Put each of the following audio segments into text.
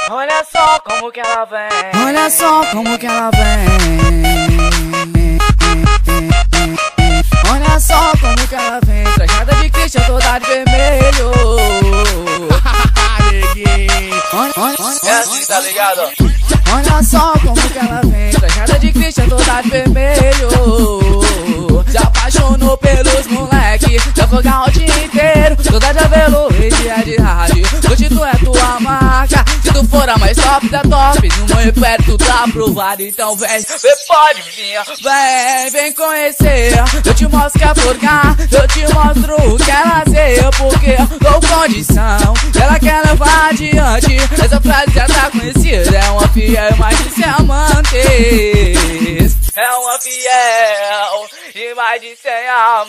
Olha só como que ela vem. Olha só como que ela vem. Olha só como que ela vem. Trajada de Christian, toda de vermelho. É assim, tá ligado? Olha só como que ela vem. Trajada de Christian, toda de vermelho. Se apaixonou pelos moleque, já fogar o dia inteiro. Toda de avelo, rede é de rádio. Hoje tu é tua marca. Se tu for a mais top da top, no meu perto tá aprovado. Então vem, Cê pode vir. vem conhecer. Eu te mostro que é forcar. Eu te mostro o que ela lazer. Porque dou condição, ela quer levar adiante. Essa frase já tá conhecida. É uma fiel, mas de ser amantes. É uma fiel e mais de 100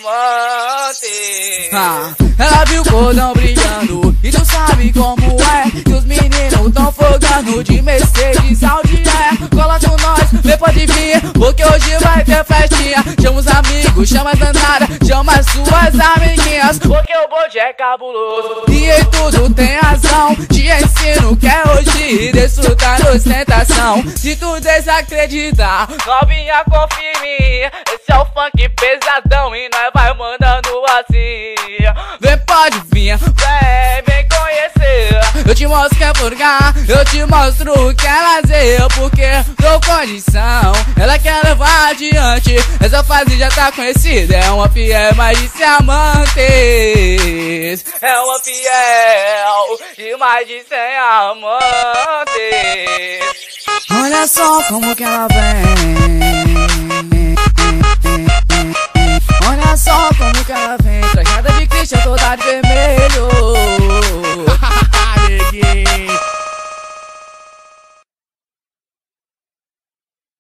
amantes. Ela viu o cordão brilhando e tu sabe como é. Que os meninos tão fogando de Mercedes, Audi é. Cola com nós, vem pode vir, porque hoje vai ter festinha. Chama os amigos, chama as danadas, chama as suas amiguinhas, porque o bonde é cabuloso. e em tudo tem razão. Te ensino que é hoje desfrutar da ostentação. Se tu desacreditar, Novinha, confirme. Esse é o funk pesadão e nós vai mandando assim. vem pode vir. Vem conhecer. Eu te mostro que é forgar, eu te mostro o que é lazer. Porque dou condição, ela quer levar adiante. Essa fase já tá conhecida, é uma fiel, mas de ser amantes. É uma fiel e mais de 100 amantes. Olha só como que ela vem. Olha só como que ela vem. Trajada de Christian, toda de vermelho.